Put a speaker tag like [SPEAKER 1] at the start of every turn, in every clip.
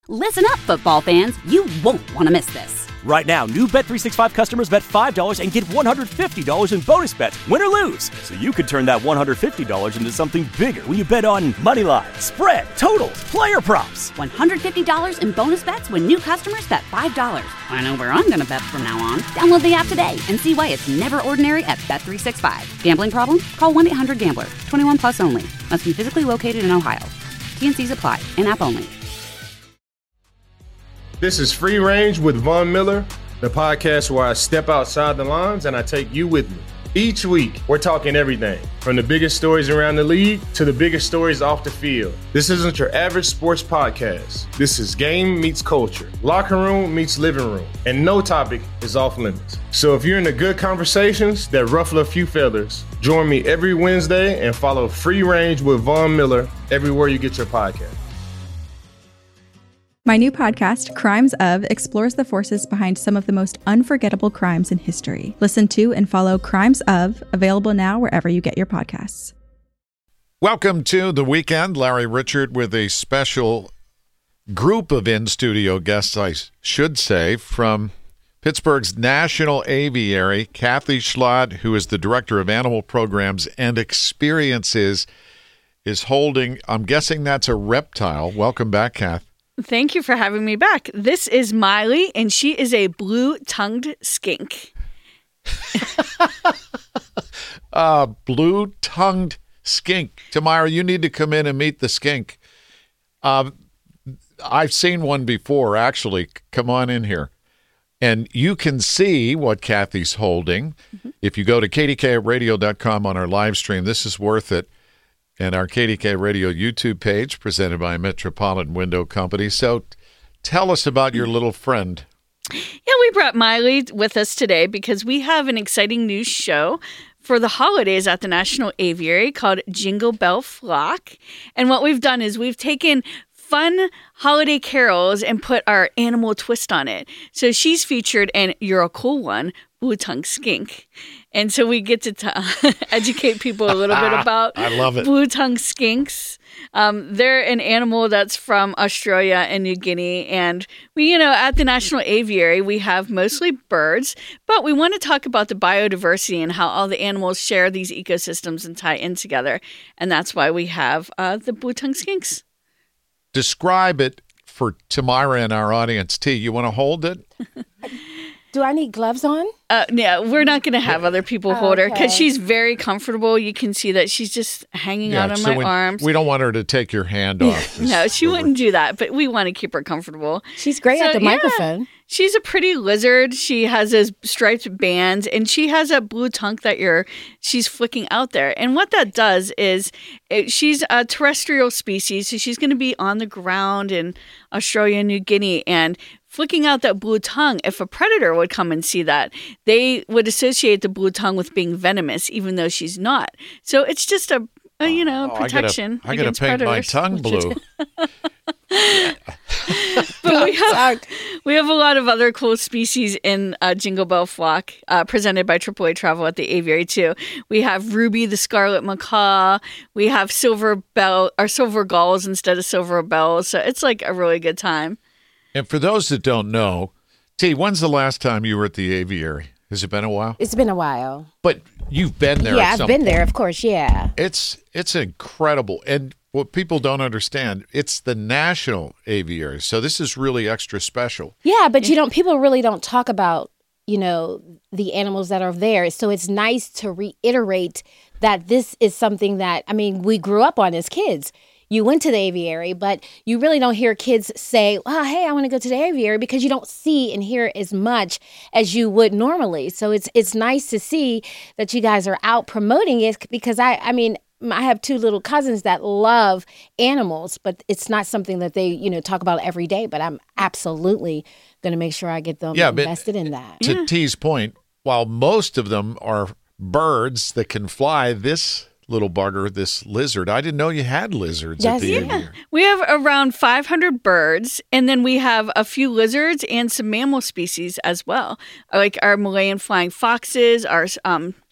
[SPEAKER 1] Listen up, football fans. You won't want to miss this.
[SPEAKER 2] Right now, new Bet365 customers bet $5 and get $150 in bonus bets, win or lose. So you could turn that $150 into something bigger when you bet on money line, spread, totals, player props.
[SPEAKER 1] $150 in bonus bets when new customers bet $5. I know where I'm going to bet from now on. Download the app today and see why it's never ordinary at Bet365. Gambling problem? Call 1-800-GAMBLER. 21 plus only. Must be physically located in Ohio. T&Cs apply. In-app only.
[SPEAKER 3] This is Free Range with Von Miller, the podcast where I step outside the lines and I take you with me. Each week, we're talking everything from the biggest stories around the league to the biggest stories off the field. This isn't your average sports podcast. This is game meets culture, locker room meets living room, and no topic is off limits. So if you're into good conversations that ruffle a few feathers, join me every Wednesday and follow Free Range with Von Miller everywhere you get your podcast.
[SPEAKER 4] My new podcast, Crimes Of, explores the forces behind some of the most unforgettable crimes in history. Listen to and follow Crimes Of, available now wherever you get your podcasts.
[SPEAKER 5] Welcome to The Weekend. Larry Richert with a special group of in-studio guests, I should say, from Pittsburgh's National Aviary. Kathy Schlott, who is the Director of Animal Programs and Experiences, is holding, I'm guessing that's a reptile. Welcome back, Kath.
[SPEAKER 6] Thank you for having me back. This is Miley, and she is a blue-tongued skink.
[SPEAKER 5] Blue-tongued skink. Tamara, you need to come in and meet the skink. I've seen one before, actually. Come on in here. And you can see what Kathy's holding. Mm-hmm. If you go to kdkradio.com on our live stream, this is worth it. And our KDK Radio YouTube page, presented by Metropolitan Window Company. So tell us about your little friend.
[SPEAKER 6] Yeah, we brought Miley with us today because we have an exciting new show for the holidays at the National Aviary called Jingle Bell Flock. And what we've done is we've taken fun holiday carols and put our animal twist on it. So she's featured in You're a Cool One, Blue-Tongued Skink. And so we get to educate people a little bit about
[SPEAKER 5] I love it.
[SPEAKER 6] Blue-tongued skinks. They're an animal that's from Australia and New Guinea. And we, at the National Aviary, we have mostly birds, but we want to talk about the biodiversity and how all the animals share these ecosystems and tie in together. And that's why we have the blue-tongued skinks.
[SPEAKER 5] Describe it for Tamara and our audience. T, you want to hold it?
[SPEAKER 7] Do I need gloves on?
[SPEAKER 6] Yeah, we're not going to have other people hold her because she's very comfortable. You can see that she's just hanging out on my arms.
[SPEAKER 5] We don't want her to take your hand off.
[SPEAKER 6] No, she wouldn't do that, but we want to keep her comfortable.
[SPEAKER 7] She's great at the microphone.
[SPEAKER 6] She's a pretty lizard. She has those striped bands, and she has a blue tongue that she's flicking out there. And what that does is she's a terrestrial species, so she's going to be on the ground in Australia and New Guinea, and flicking out that blue tongue, if a predator would come and see that, they would associate the blue tongue with being venomous, even though she's not. So it's just a protection
[SPEAKER 5] I gotta
[SPEAKER 6] against
[SPEAKER 5] paint
[SPEAKER 6] predators.
[SPEAKER 5] my tongue blue.
[SPEAKER 6] But we have a lot of other cool species in Jingle Bell Flock, presented by AAA Travel at the Aviary too. We have Ruby the Scarlet Macaw. We have silver gulls instead of silver bells. So it's like a really good time.
[SPEAKER 5] And for those that don't know, T, when's the last time you were at the Aviary? Has it been a while?
[SPEAKER 7] It's been a while.
[SPEAKER 5] But you've been there.
[SPEAKER 7] Yeah, I've been there, of course, yeah.
[SPEAKER 5] It's incredible. And what people don't understand, it's the National Aviary. So this is really extra special.
[SPEAKER 7] Yeah, but people really don't talk about, the animals that are there. So it's nice to reiterate that this is something that, we grew up on as kids. You went to the aviary, but you really don't hear kids say, oh, hey, I want to go to the aviary, because you don't see and hear as much as you would normally. So it's nice to see that you guys are out promoting it, because I have two little cousins that love animals, but it's not something that they, talk about every day. But I'm absolutely going to make sure I get them invested in that.
[SPEAKER 5] To T's point, while most of them are birds that can fly, this little bugger, this lizard, I didn't know you had lizards at the aviary.
[SPEAKER 6] We have around 500 birds, and then we have a few lizards and some mammal species as well, like our Malayan flying foxes, our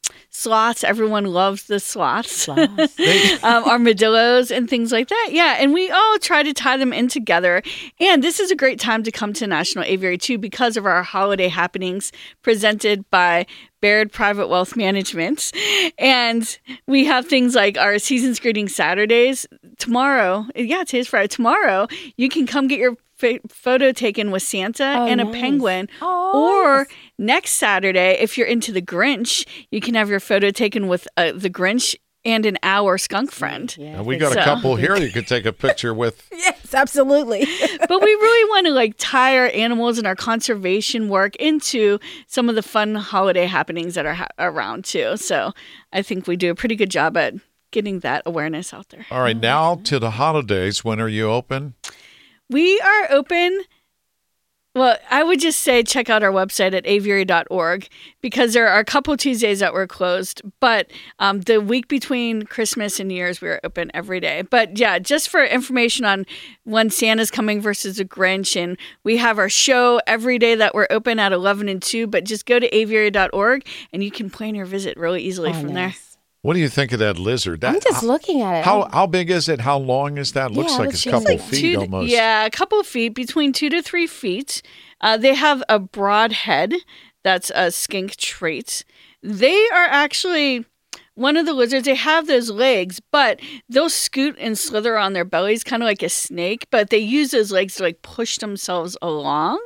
[SPEAKER 6] sloths. Everyone loves the sloths. Armadillos and things like that. Yeah, and we all try to tie them in together. And this is a great time to come to National Aviary too because of our holiday happenings presented by Baird Private Wealth Management. And we have things like our Season's Greeting Saturdays. Tomorrow, today's Friday. Tomorrow, you can come get your photo taken with Santa and a penguin. Or next Saturday, if you're into the Grinch, you can have your photo taken with the Grinch and an our skunk friend.
[SPEAKER 5] Yeah, and we got a couple here you could take a picture with.
[SPEAKER 7] Yes, absolutely.
[SPEAKER 6] But we really want to tie our animals and our conservation work into some of the fun holiday happenings that are around too. So I think we do a pretty good job at getting that awareness out there.
[SPEAKER 5] All right, now to the holidays. When are you open?
[SPEAKER 6] We are open. Well, I would just say check out our website at aviary.org because there are a couple Tuesdays that we're closed. But the week between Christmas and New Year's, we're open every day. But yeah, just for information on when Santa's coming versus the Grinch. And we have our show every day that we're open at 11 and 2. But just go to aviary.org and you can plan your visit really easily from there.
[SPEAKER 5] What do you think of that lizard?
[SPEAKER 7] I'm just looking at it.
[SPEAKER 5] How big is it? How long is that? Looks like it's a couple feet almost.
[SPEAKER 6] Yeah, a couple feet, between 2 to 3 feet. They have a broad head. That's a skink trait. They are actually one of the lizards. They have those legs, but they'll scoot and slither on their bellies, kind of like a snake. But they use those legs to push themselves along.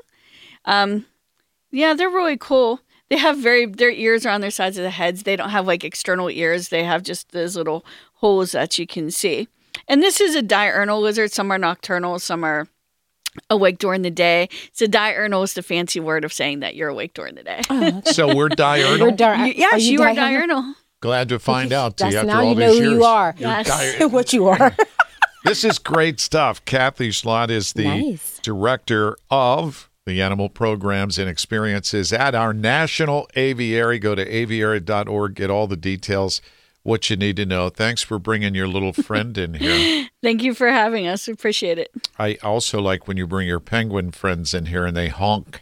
[SPEAKER 6] Yeah, they're really cool. They have their ears are on their sides of the heads. They don't have external ears. They have just those little holes that you can see. And this is a diurnal lizard. Some are nocturnal. Some are awake during the day. So diurnal is the fancy word of saying that you're awake during the day.
[SPEAKER 7] Oh, okay.
[SPEAKER 5] So we're diurnal?
[SPEAKER 6] Yes, you are diurnal.
[SPEAKER 5] Glad to find out.
[SPEAKER 7] That's
[SPEAKER 5] after
[SPEAKER 7] now
[SPEAKER 5] all
[SPEAKER 7] you know
[SPEAKER 5] these
[SPEAKER 7] who
[SPEAKER 5] years.
[SPEAKER 7] you are.
[SPEAKER 6] Yes.
[SPEAKER 7] What you are.
[SPEAKER 5] This is great stuff. Kathy Schlott is the director of the animal programs and experiences at our National Aviary. Go to aviary.org, get all the details, what you need to know. Thanks for bringing your little friend in here.
[SPEAKER 6] Thank you for having us. Appreciate it.
[SPEAKER 5] I also like when you bring your penguin friends in here and they honk.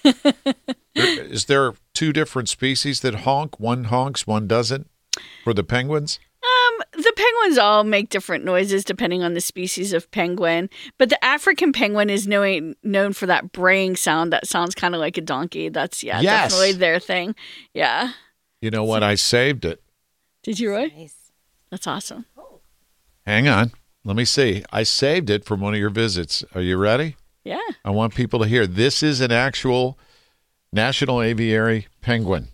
[SPEAKER 5] Is there 2 different species that honk? One honks, one doesn't for the penguins?
[SPEAKER 6] The penguins all make different noises depending on the species of penguin, but the African penguin is known for that braying sound that sounds kind of like a donkey. That's definitely their thing. Yeah.
[SPEAKER 5] You know what? I saved it.
[SPEAKER 6] Did you really?
[SPEAKER 7] Nice.
[SPEAKER 6] That's awesome.
[SPEAKER 5] Hang on. Let me see. I saved it from one of your visits. Are you ready?
[SPEAKER 6] Yeah.
[SPEAKER 5] I want people to hear. This is an actual National Aviary penguin.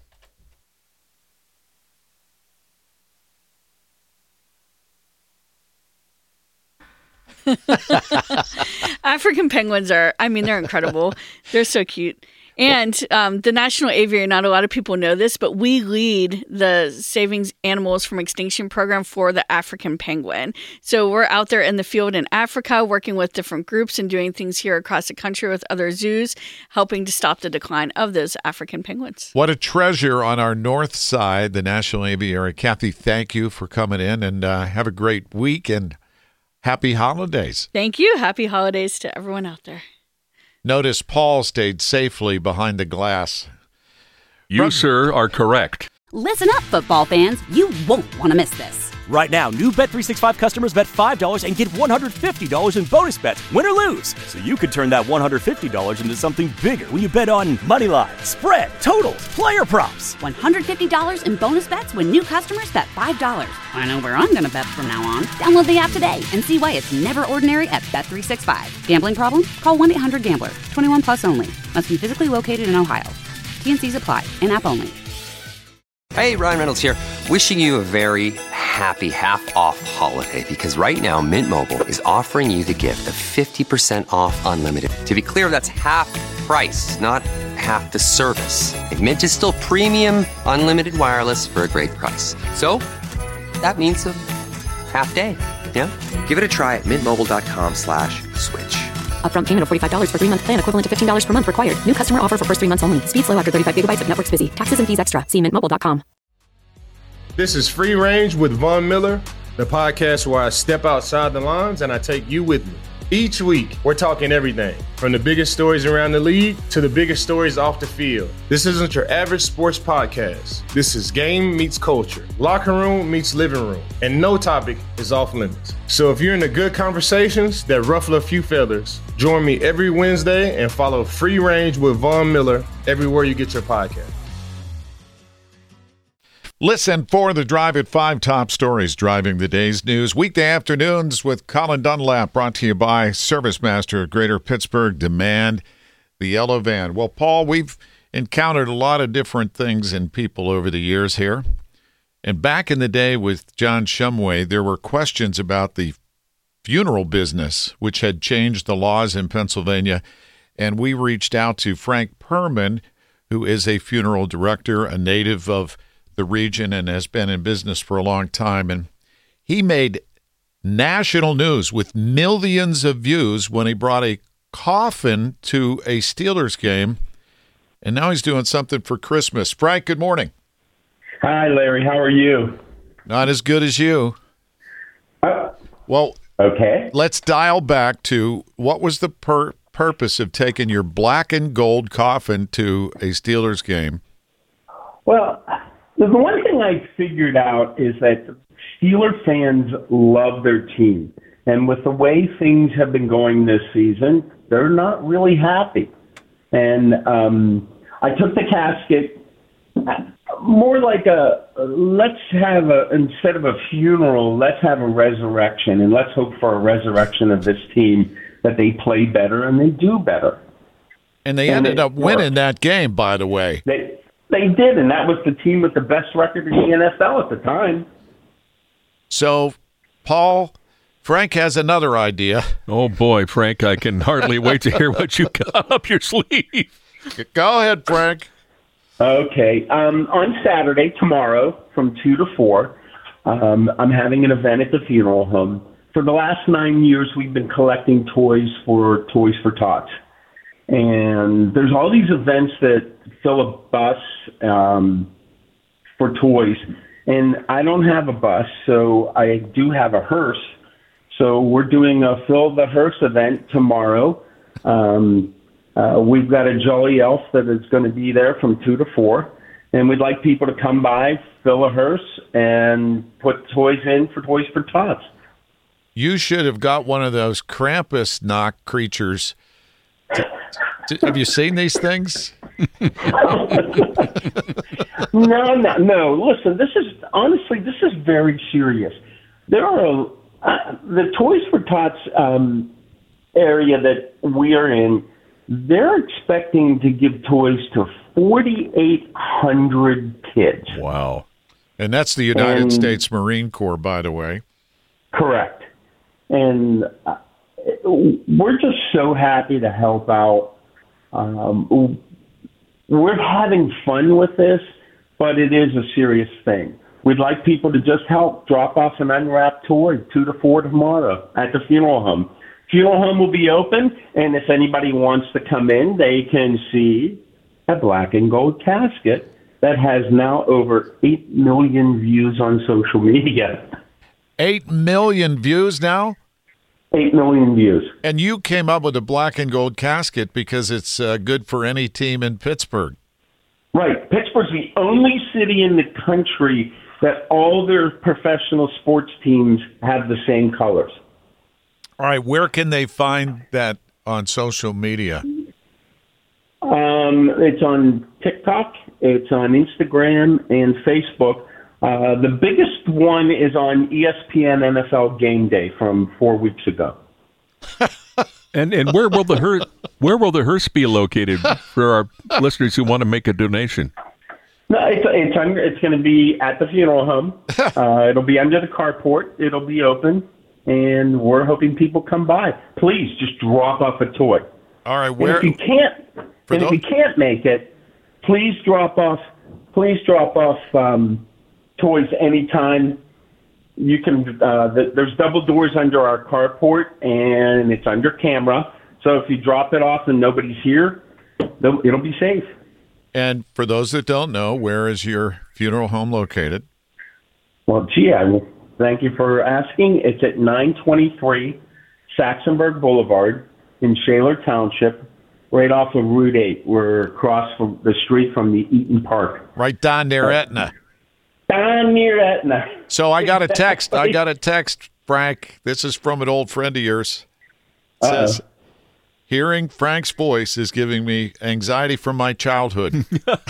[SPEAKER 6] African penguins they're incredible. They're so cute. And the National Aviary, not a lot of people know this, but we lead the Saving Animals from Extinction program for the African penguin. So we're out there in the field in Africa working with different groups and doing things here across the country with other zoos, helping to stop the decline of those African penguins.
[SPEAKER 5] What a treasure on our north side, the National Aviary. Kathy, thank you for coming in, and have a great week and happy holidays.
[SPEAKER 6] Thank you. Happy holidays to everyone out there.
[SPEAKER 5] Notice Paul stayed safely behind the glass.
[SPEAKER 8] You, sir, are correct.
[SPEAKER 1] Listen up, football fans. You won't want to miss this.
[SPEAKER 2] Right now, new Bet365 customers bet $5 and get $150 in bonus bets, win or lose. So you could turn that $150 into something bigger when you bet on money line, spread, totals, player props.
[SPEAKER 1] $150 in bonus bets when new customers bet $5. I know where I'm going to bet from now on. Download the app today and see why it's never ordinary at Bet365. Gambling problem? Call 1-800-GAMBLER. 21 plus only. Must be physically located in Ohio. T&Cs apply. In-app only.
[SPEAKER 9] Hey, Ryan Reynolds here. Wishing you a very happy half-off holiday because right now Mint Mobile is offering you the gift of 50% off unlimited. To be clear, that's half price, not half the service. And Mint is still premium unlimited wireless for a great price. So that means a half day, yeah? Give it a try at mintmobile.com/switch.
[SPEAKER 10] Upfront payment of $45 for 3-month plan equivalent to $15 per month required. New customer offer for first 3 months only. Speed slow after 35 gigabytes if network's busy. Taxes and fees extra. See mintmobile.com.
[SPEAKER 3] This is Free Range with Von Miller, the podcast where I step outside the lines and I take you with me. Each week, we're talking everything from the biggest stories around the league to the biggest stories off the field. This isn't your average sports podcast. This is game meets culture, locker room meets living room, and no topic is off limits. So if you're into good conversations that ruffle a few feathers, join me every Wednesday and follow Free Range with Von Miller everywhere you get your podcast.
[SPEAKER 5] Listen for the Drive at 5 top stories driving the day's news. Weekday afternoons with Colin Dunlap, brought to you by ServiceMaster, Greater Pittsburgh Demand, the Yellow Van. Well, Paul, we've encountered a lot of different things in people over the years here. And back in the day with John Shumway, there were questions about the funeral business, which had changed the laws in Pennsylvania. And we reached out to Frank Perman, who is a funeral director, a native of the region and has been in business for a long time. And he made national news with millions of views when he brought a coffin to a Steelers game. And now he's doing something for Christmas. Frank, good morning.
[SPEAKER 11] Hi, Larry. How are you?
[SPEAKER 5] Not as good as you. Well,
[SPEAKER 11] okay.
[SPEAKER 5] Let's dial back to what was the purpose of taking your black and gold coffin to a Steelers game?
[SPEAKER 11] Well, the one thing I figured out is that Steeler fans love their team. And with the way things have been going this season, they're not really happy. And I took the casket more like instead of a funeral, let's have a resurrection. And let's hope for a resurrection of this team, that they play better and they do better.
[SPEAKER 5] And they ended up winning that game, by the way.
[SPEAKER 11] They did, and that was the team with the best record in the NFL at the time.
[SPEAKER 5] So, Paul, Frank has another idea.
[SPEAKER 8] Oh, boy, Frank, I can hardly wait to hear what you got up your sleeve.
[SPEAKER 5] Go ahead, Frank.
[SPEAKER 11] Okay. On Saturday, tomorrow, from 2 to 4, I'm having an event at the funeral home. For the last 9 years, we've been collecting toys for Tots. And there's all these events that fill a bus for toys. And I don't have a bus, so I do have a hearse. So we're doing a Fill the Hearse event tomorrow. We've got a Jolly Elf that is going to be there from 2 to 4. And we'd like people to come by, fill a hearse, and put toys in for Toys for Tots.
[SPEAKER 5] You should have got one of those Krampus knock creatures. Have you seen these things?
[SPEAKER 11] No. Listen, this is very serious. There are the Toys for Tots area that we are in. They're expecting to give toys to 4,800 kids.
[SPEAKER 5] Wow. And that's the United States Marine Corps, by the way.
[SPEAKER 11] Correct. And we're just so happy to help out. We're having fun with this, but it is a serious thing. We'd like people to just help drop off an unwrapped toy 2 to 4 tomorrow at the funeral home. Funeral home will be open, and if anybody wants to come in, they can see a black and gold casket that has now over 8 million views on social media.
[SPEAKER 5] 8 million views now?
[SPEAKER 11] 8 million views.
[SPEAKER 5] And you came up with a black and gold casket because it's good for any team in Pittsburgh.
[SPEAKER 11] Right. Pittsburgh's the only city in the country that all their professional sports teams have the same colors.
[SPEAKER 5] All right. Where can they find that on social media?
[SPEAKER 11] It's on TikTok. It's on Instagram and Facebook. The biggest one is on ESPN NFL Game Day from 4 weeks ago.
[SPEAKER 8] And where will the hearse be located for our listeners who want to make a donation?
[SPEAKER 11] No, it's going to be at the funeral home. It'll be under the carport. It'll be open, and we're hoping people come by. Please just drop off a toy.
[SPEAKER 5] All right,
[SPEAKER 11] where? And if you can't make it, please drop off toys anytime. You can. There's double doors under our carport, and it's under camera. So if you drop it off and nobody's here, it'll be safe.
[SPEAKER 5] And for those that don't know, where is your funeral home located?
[SPEAKER 11] Well, thank you for asking. It's at 923 Saxonburg Boulevard in Shaler Township, right off of Route 8. We're across from the street from the Eaton Park.
[SPEAKER 5] Right down near Etna.
[SPEAKER 11] Down near Etna.
[SPEAKER 5] So I got a text. Frank. This is from an old friend of yours. It says, hearing Frank's voice is giving me anxiety from my childhood.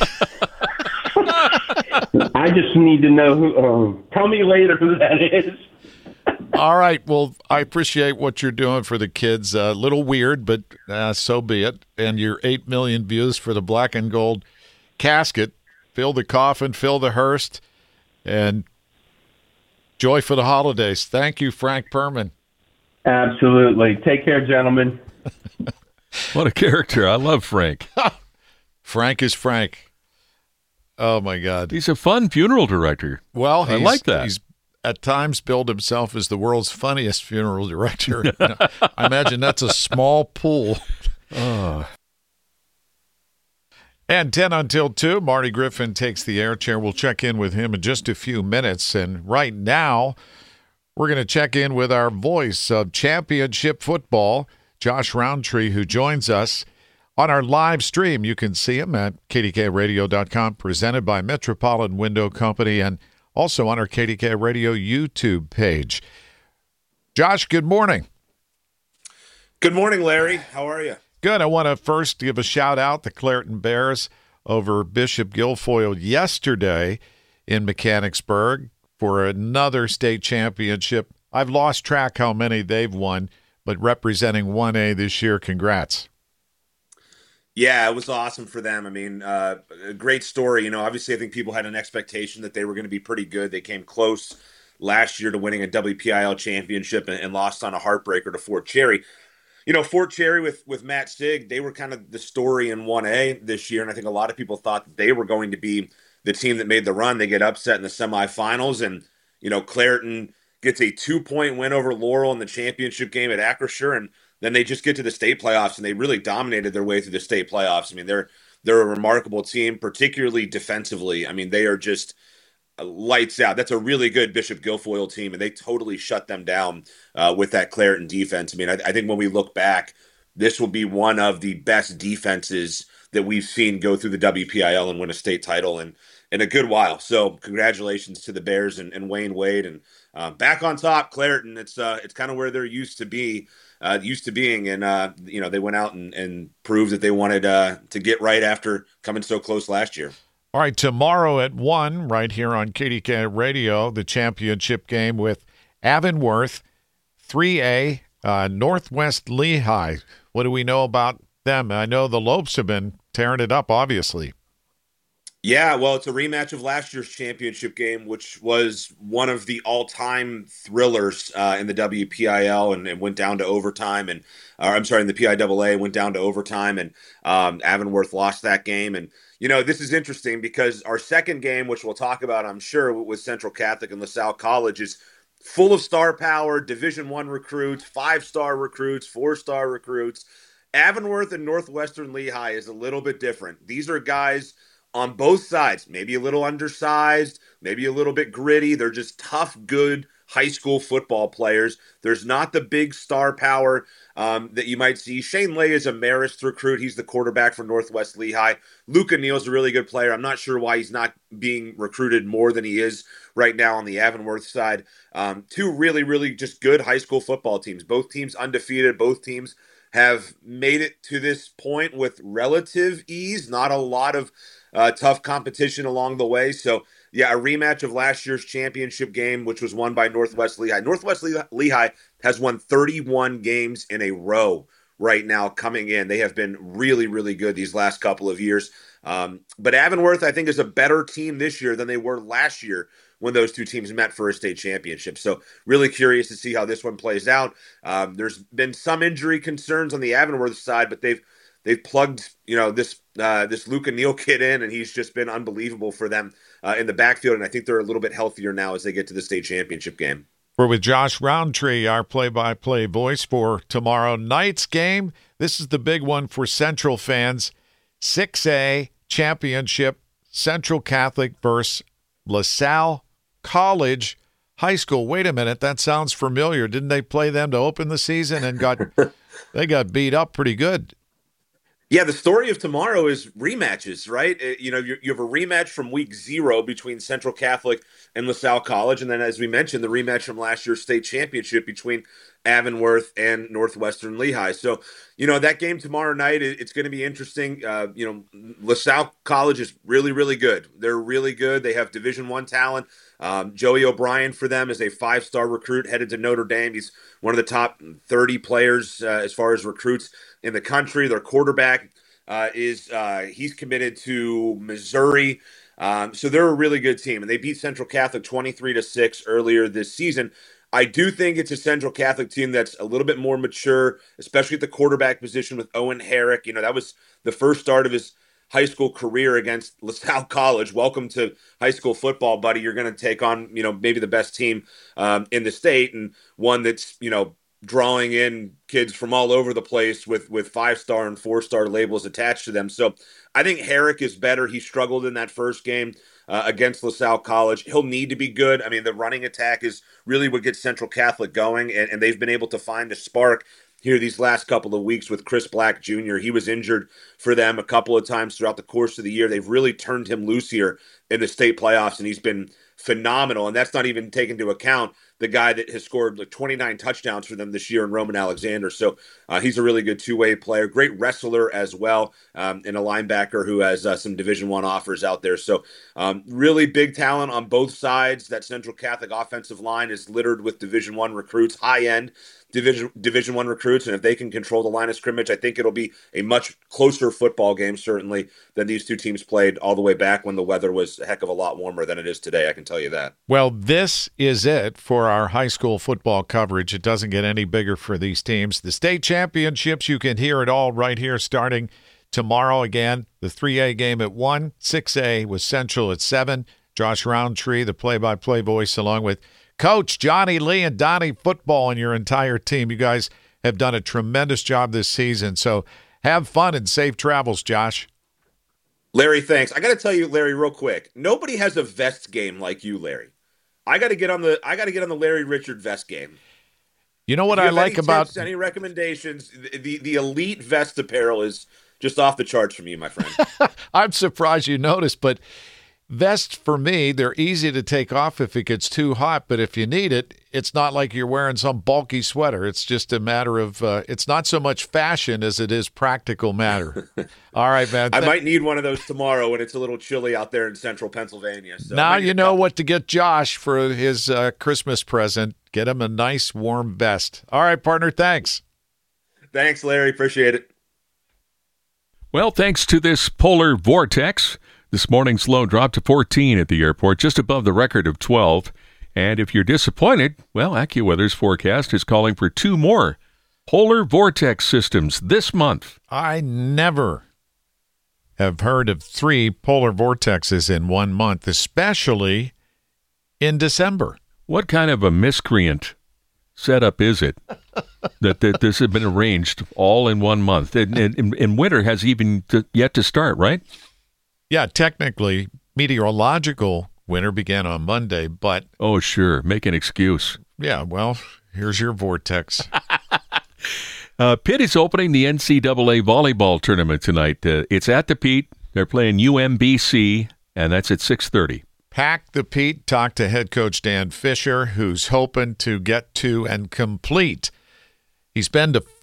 [SPEAKER 11] I just need to know who. Tell me later who that is.
[SPEAKER 5] All right. Well, I appreciate what you're doing for the kids. A little weird, but so be it. And your 8 million views for the black and gold casket. Fill the coffin, fill the hearse, and joy for the holidays. Thank you, Frank Perman.
[SPEAKER 11] Absolutely. Take care, gentlemen.
[SPEAKER 8] What a character. I love Frank.
[SPEAKER 5] Frank is Frank. Oh, my God.
[SPEAKER 8] He's a fun funeral director.
[SPEAKER 5] Well,
[SPEAKER 8] I like that.
[SPEAKER 5] He's at times billed himself as the world's funniest funeral director. I imagine that's a small pool. And 10 until 2, Marty Griffin takes the air chair. We'll check in with him in just a few minutes. And right now, we're going to check in with our voice of championship football, Josh Roundtree, who joins us on our live stream. You can see him at kdkradio.com, presented by Metropolitan Window Company, and also on our KDK Radio YouTube page. Josh, good morning.
[SPEAKER 12] Good morning, Larry. How are you?
[SPEAKER 5] Good. I want to first give a shout-out to Clairton Bears over Bishop Guilfoyle yesterday in Mechanicsburg for another state championship. I've lost track how many they've won, but representing 1A this year, congrats.
[SPEAKER 12] Yeah, it was awesome for them. I mean, a great story. Obviously, I think people had an expectation that they were going to be pretty good. They came close last year to winning a WPIL championship and lost on a heartbreaker to Fort Cherry. Fort Cherry with Matt Stig, they were kind of the story in 1A this year, and I think a lot of people thought that they were going to be the team that made the run. They get upset in the semifinals, and, Clairton gets a 2-point win over Laurel in the championship game at Acrisure, and then they just get to the state playoffs, and they really dominated their way through the state playoffs. I mean, they're a remarkable team, particularly defensively. I mean, they are just lights out. That's a really good Bishop Guilfoyle team, and they totally shut them down with that Clairton defense. I mean, I think when we look back, this will be one of the best defenses that we've seen go through the WPIL and win a state title in a good while. So congratulations to the Bears and Wayne Wade. And back on top, Clairton, it's kind of where they're used to being. And, they went out and proved that they wanted to get right after coming so close last year.
[SPEAKER 5] All right, tomorrow at 1, right here on KDK Radio, the championship game with Avonworth, 3A, Northwest Lehigh. What do we know about them? I know the Lopes have been tearing it up, obviously.
[SPEAKER 12] Yeah, well, it's a rematch of last year's championship game, which was one of the all-time thrillers in the WPIL, and went down to overtime. In the PIAA, went down to overtime, and Avonworth lost that game. And this is interesting because our second game, which we'll talk about, I'm sure, with Central Catholic and LaSalle College, is full of star power, Division I recruits, 5-star recruits, 4-star recruits. Avonworth and Northwestern Lehigh is a little bit different. These are guys on both sides, maybe a little undersized, maybe a little bit gritty. They're just tough, good high school football players. There's not the big star power that you might see. Shane Lay is a Marist recruit. He's the quarterback for Northwest Lehigh. Luca Neal's a really good player. I'm not sure why he's not being recruited more than he is right now on the Avonworth side. Two really, really just good high school football teams. Both teams undefeated. Both teams have made it to this point with relative ease. Not a lot of tough competition along the way. So, yeah, a rematch of last year's championship game, which was won by Northwest Lehigh. Northwest Lehigh has won 31 games in a row right now coming in. They have been really, really good these last couple of years. But Avonworth, I think, is a better team this year than they were last year when those two teams met for a state championship. So really curious to see how this one plays out. There's been some injury concerns on the Avonworth side, but they've plugged, this Luca Neal kid in, and he's just been unbelievable for them in the backfield. And I think they're a little bit healthier now as they get to the state championship game.
[SPEAKER 5] We're with Josh Roundtree, our play-by-play voice for tomorrow night's game. This is the big one for Central fans. 6A championship, Central Catholic versus LaSalle College High School. Wait a minute, that sounds familiar. Didn't they play them to open the season and they got beat up pretty good?
[SPEAKER 12] Yeah, the story of tomorrow is rematches, right? You have a rematch from week 0 between Central Catholic and LaSalle College. And then, as we mentioned, the rematch from last year's state championship between Avonworth and Northwestern Lehigh. So, that game tomorrow night, it's going to be interesting. LaSalle College is really, really good. They're really good. They have Division I talent. Joey O'Brien for them is a 5-star recruit headed to Notre Dame. He's one of the top 30 players as far as recruits in the country. Their quarterback he's committed to Missouri. So they're a really good team, and they beat Central Catholic 23-6 earlier this season. I do think it's a Central Catholic team that's a little bit more mature, especially at the quarterback position with Owen Herrick. That was the first start of his high school career against LaSalle College. Welcome to high school football, buddy. You're going to take on, maybe the best team in the state, and one that's, drawing in kids from all over the place with 5-star and 4-star labels attached to them. So I think Herrick is better. He struggled in that first game against LaSalle College. He'll need to be good. I mean, the running attack is really what gets Central Catholic going, and they've been able to find a spark here these last couple of weeks with Chris Black Jr. He was injured for them a couple of times throughout the course of the year. They've really turned him loose here in the state playoffs, and he's been phenomenal. And that's not even taking into account the guy that has scored like 29 touchdowns for them this year in Roman Alexander. So he's a really good two-way player, great wrestler as well, and a linebacker who has some Division I offers out there. So really big talent on both sides. That Central Catholic offensive line is littered with Division I recruits, high-end Division I recruits, and if they can control the line of scrimmage, I think it'll be a much closer football game, certainly, than these two teams played all the way back when the weather was a heck of a lot warmer than it is today, I can tell you that.
[SPEAKER 5] Well, this is it for our high school football coverage. It doesn't get any bigger for these teams. The state championships, you can hear it all right here starting tomorrow. Again, the 3A game at 1, 6A with Central at 7. Josh Roundtree, the play-by-play voice, along with Coach Johnny Lee and Donnie Football and your entire team. You guys have done a tremendous job this season. So have fun and safe travels, Josh.
[SPEAKER 12] Larry, thanks. I got to tell you, Larry, real quick. Nobody has a vest game like you, Larry. I got to get on the Larry Richard vest game.
[SPEAKER 5] You know what I like about
[SPEAKER 12] tips, any recommendations? The elite vest apparel is just off the charts from you, my friend.
[SPEAKER 5] I'm surprised you noticed, but vests, for me, they're easy to take off if it gets too hot, but if you need it, it's not like you're wearing some bulky sweater. It's just a matter of, it's not so much fashion as it is practical matter. All right, man.
[SPEAKER 12] I might need one of those tomorrow when it's a little chilly out there in central Pennsylvania. So
[SPEAKER 5] now you know what to get Josh for his Christmas present. Get him a nice warm vest. All right, partner, thanks.
[SPEAKER 12] Thanks, Larry. Appreciate it.
[SPEAKER 8] Well, thanks to this polar vortex, this morning's low dropped to 14 at the airport, just above the record of 12. And if you're disappointed, well, AccuWeather's forecast is calling for 2 more polar vortex systems this month.
[SPEAKER 5] I never have heard of 3 polar vortexes in 1 month, especially in December.
[SPEAKER 8] What kind of a miscreant setup is it that this has been arranged all in 1 month? And winter has even yet to start, right?
[SPEAKER 5] Yeah, technically, meteorological winter began on Monday, but...
[SPEAKER 8] Oh, sure. Make an excuse.
[SPEAKER 5] Yeah, well, here's your vortex.
[SPEAKER 8] Pitt is opening the NCAA volleyball tournament tonight. It's at the Pete. They're playing UMBC, and that's at 6:30.
[SPEAKER 5] Pack the Pete. Talk to head coach Dan Fisher, who's hoping to get to and complete. He's been to,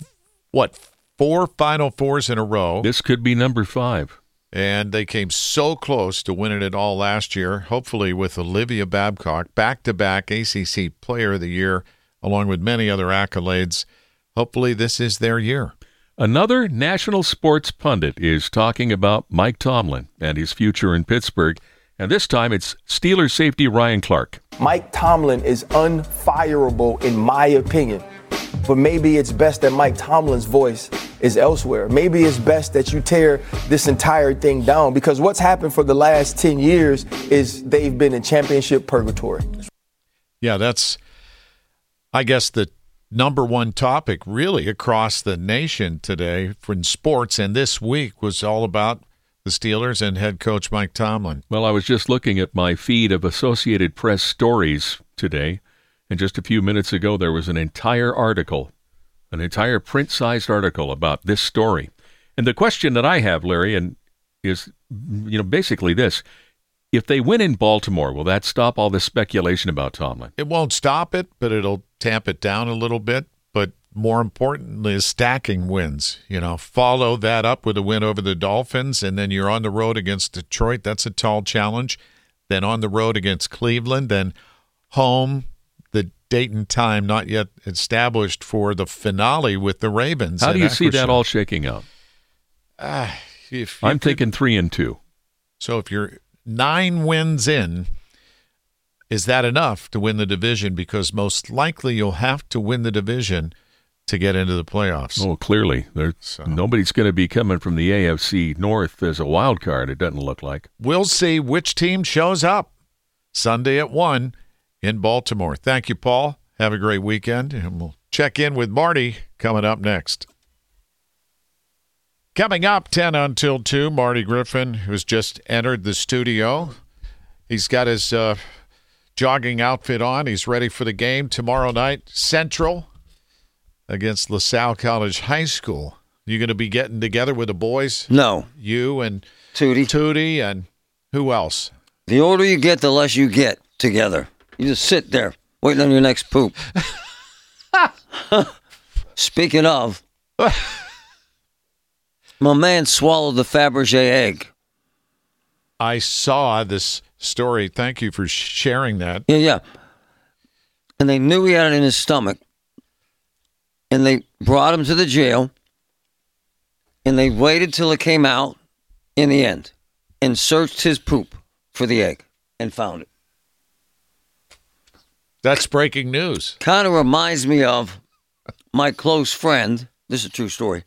[SPEAKER 5] 4 Final Fours in a row.
[SPEAKER 8] This could be number 5.
[SPEAKER 5] And they came so close to winning it all last year, hopefully with Olivia Babcock, back-to-back ACC Player of the Year, along with many other accolades. Hopefully this is their year.
[SPEAKER 8] Another national sports pundit is talking about Mike Tomlin and his future in Pittsburgh, and this time it's Steelers safety Ryan Clark.
[SPEAKER 13] Mike Tomlin is unfireable in my opinion. But maybe it's best that Mike Tomlin's voice is elsewhere. Maybe it's best that you tear this entire thing down, because what's happened for the last 10 years is they've been in championship purgatory.
[SPEAKER 5] Yeah, that's, I guess, the number one topic really across the nation today in sports, and this week was all about the Steelers and head coach Mike Tomlin.
[SPEAKER 8] Well, I was just looking at my feed of Associated Press stories today. And just a few minutes ago, there was an entire print-sized article about this story. And the question that I have, Larry, is basically this. If they win in Baltimore, will that stop all this speculation about Tomlin?
[SPEAKER 5] It won't stop it, but it'll tamp it down a little bit. But more importantly is stacking wins. Follow that up with a win over the Dolphins, and then you're on the road against Detroit. That's a tall challenge. Then on the road against Cleveland, then home, the date and time not yet established for the finale with the Ravens.
[SPEAKER 8] How do you see that all shaking out? I'm thinking 3-2.
[SPEAKER 5] So if you're 9 wins in, is that enough to win the division? Because most likely you'll have to win the division to get into the playoffs.
[SPEAKER 8] Oh, clearly. Nobody's going to be coming from the AFC North as a wild card, it doesn't look like.
[SPEAKER 5] We'll see which team shows up Sunday at 1 in Baltimore. Thank you, Paul. Have a great weekend, and we'll check in with Marty coming up next. Coming up 10 until 2, Marty Griffin, who's just entered the studio. He's got his jogging outfit on. He's ready for the game tomorrow night, Central against LaSalle College High School. You going to be getting together with the boys?
[SPEAKER 14] No.
[SPEAKER 5] You and
[SPEAKER 14] Tootie,
[SPEAKER 5] and who else?
[SPEAKER 14] The older you get, the less you get together. You just sit there waiting on your next poop. Speaking of, my man swallowed the Fabergé egg.
[SPEAKER 5] I saw this story. Thank you for sharing that.
[SPEAKER 14] Yeah. And they knew he had it in his stomach. And they brought him to the jail. And they waited till it came out in the end. And searched his poop for the egg. And found it.
[SPEAKER 5] That's breaking news.
[SPEAKER 14] Kind of reminds me of my close friend. This is a true story.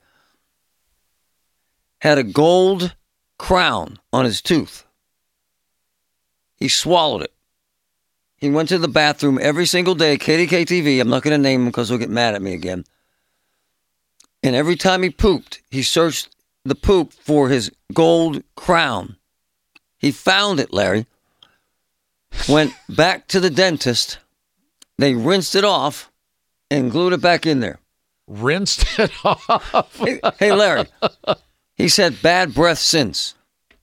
[SPEAKER 14] Had a gold crown on his tooth. He swallowed it. He went to the bathroom every single day at KDK-TV. I'm not going to name him because he'll get mad at me again. And every time he pooped, he searched the poop for his gold crown. He found it, Larry. Went back to the dentist. They rinsed it off and glued it back in there.
[SPEAKER 5] Rinsed it off?
[SPEAKER 14] Hey, Larry. He's had bad breath since.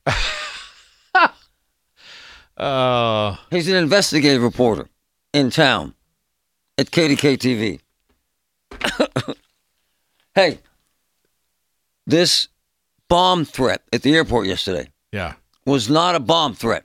[SPEAKER 14] He's an investigative reporter in town at KDK-TV. Hey, this bomb threat at the airport yesterday was not a bomb threat.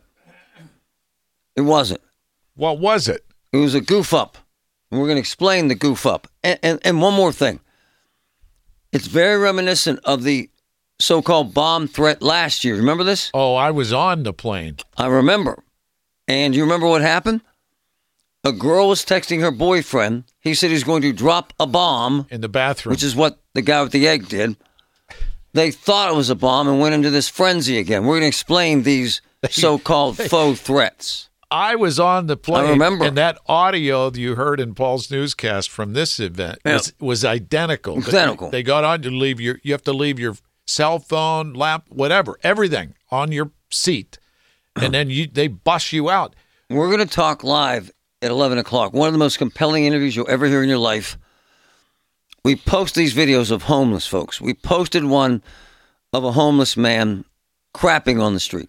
[SPEAKER 14] It wasn't.
[SPEAKER 5] What was it?
[SPEAKER 14] It was a goof up. And we're going to explain the goof up. And one more thing. It's very reminiscent of the so-called bomb threat last year. Remember this?
[SPEAKER 5] Oh, I was on the plane.
[SPEAKER 14] I remember. And you remember what happened? A girl was texting her boyfriend. He said he's going to drop a bomb.
[SPEAKER 5] In the bathroom.
[SPEAKER 14] Which is what the guy with the egg did. They thought it was a bomb and went into this frenzy again. We're going to explain these so-called faux threats.
[SPEAKER 5] I was on the plane.
[SPEAKER 14] I remember.
[SPEAKER 5] And that audio that you heard in Paul's newscast from this event was identical.
[SPEAKER 14] Identical.
[SPEAKER 5] They got on to you have to leave your cell phone, whatever, everything on your seat. And then they bust you out.
[SPEAKER 14] We're going to talk live at 11 o'clock. One of the most compelling interviews you'll ever hear in your life. We post these videos of homeless folks. We posted one of a homeless man crapping on the street,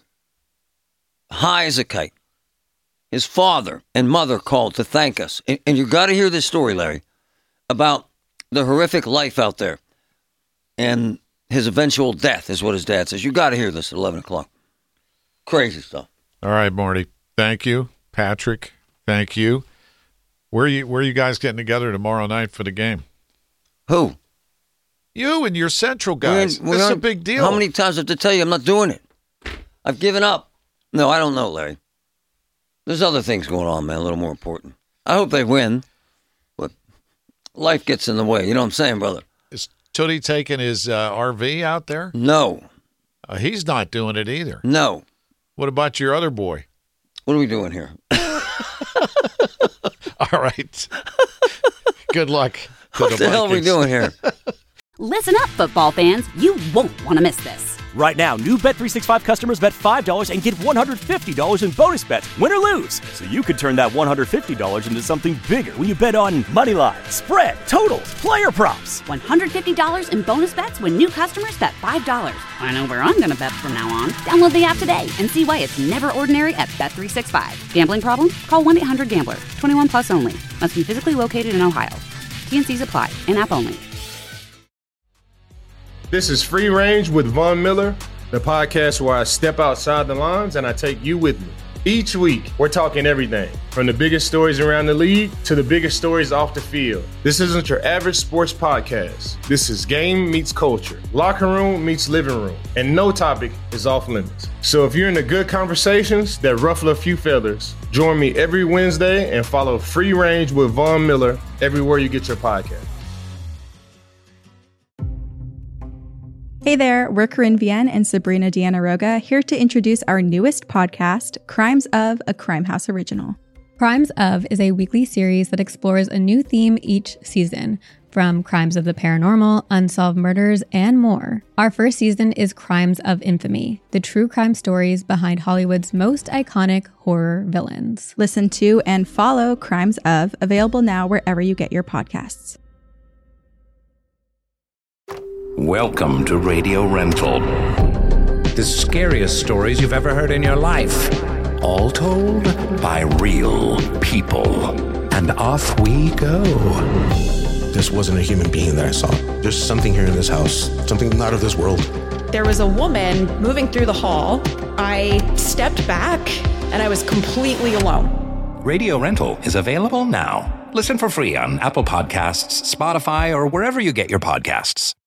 [SPEAKER 14] high as a kite. His father and mother called to thank us. And you got to hear this story, Larry, about the horrific life out there. And his eventual death is what his dad says. You got to hear this at 11 o'clock. Crazy stuff.
[SPEAKER 5] All right, Marty. Thank you. Patrick, thank you. Where are you guys getting together tomorrow night for the game?
[SPEAKER 14] Who?
[SPEAKER 5] You and your Central guys. This is a big deal.
[SPEAKER 14] How many times do I have to tell you I'm not doing it? I've given up. No, I don't know, Larry. There's other things going on, man, a little more important. I hope they win, but life gets in the way. You know what I'm saying, brother?
[SPEAKER 5] Is Tootie taking his RV out there?
[SPEAKER 14] No.
[SPEAKER 5] He's not doing it either.
[SPEAKER 14] No.
[SPEAKER 5] What about your other boy?
[SPEAKER 14] What are we doing here?
[SPEAKER 5] All right. Good luck.
[SPEAKER 14] What the hell are we doing here?
[SPEAKER 1] Listen up, football fans. You won't want to miss this.
[SPEAKER 2] Right now, new Bet365 customers bet $5 and get $150 in bonus bets, win or lose. So you could turn that $150 into something bigger when you bet on moneyline, spread, totals, player props.
[SPEAKER 1] $150 in bonus bets when new customers bet $5. I know where I'm going to bet from now on. Download the app today and see why it's never ordinary at Bet365. Gambling problem? Call 1-800-GAMBLER. 21 plus only. Must be physically located in Ohio. T&Cs apply. In-app only.
[SPEAKER 3] This is Free Range with Von Miller, the podcast where I step outside the lines and I take you with me. Each week, we're talking everything from the biggest stories around the league to the biggest stories off the field. This isn't your average sports podcast. This is game meets culture, locker room meets living room, and no topic is off limits. So if you're into good conversations that ruffle a few feathers, join me every Wednesday and follow Free Range with Von Miller everywhere you get your podcast.
[SPEAKER 4] Hey there, we're Corinne Vienne and Sabrina Deanna Roga here to introduce our newest podcast, Crimes of, a Crime House original.
[SPEAKER 15] Crimes of is a weekly series that explores a new theme each season, from crimes of the paranormal, unsolved murders, and more. Our first season is Crimes of Infamy, the true crime stories behind Hollywood's most iconic horror villains.
[SPEAKER 4] Listen to and follow Crimes of, available now wherever you get your podcasts.
[SPEAKER 16] Welcome to Radio Rental. The scariest stories you've ever heard in your life. All told by real people. And off we go.
[SPEAKER 17] This wasn't a human being that I saw. There's something here in this house, something not of this world.
[SPEAKER 18] There was a woman moving through the hall. I stepped back and I was completely alone.
[SPEAKER 16] Radio Rental is available now. Listen for free on Apple Podcasts, Spotify, or wherever you get your podcasts.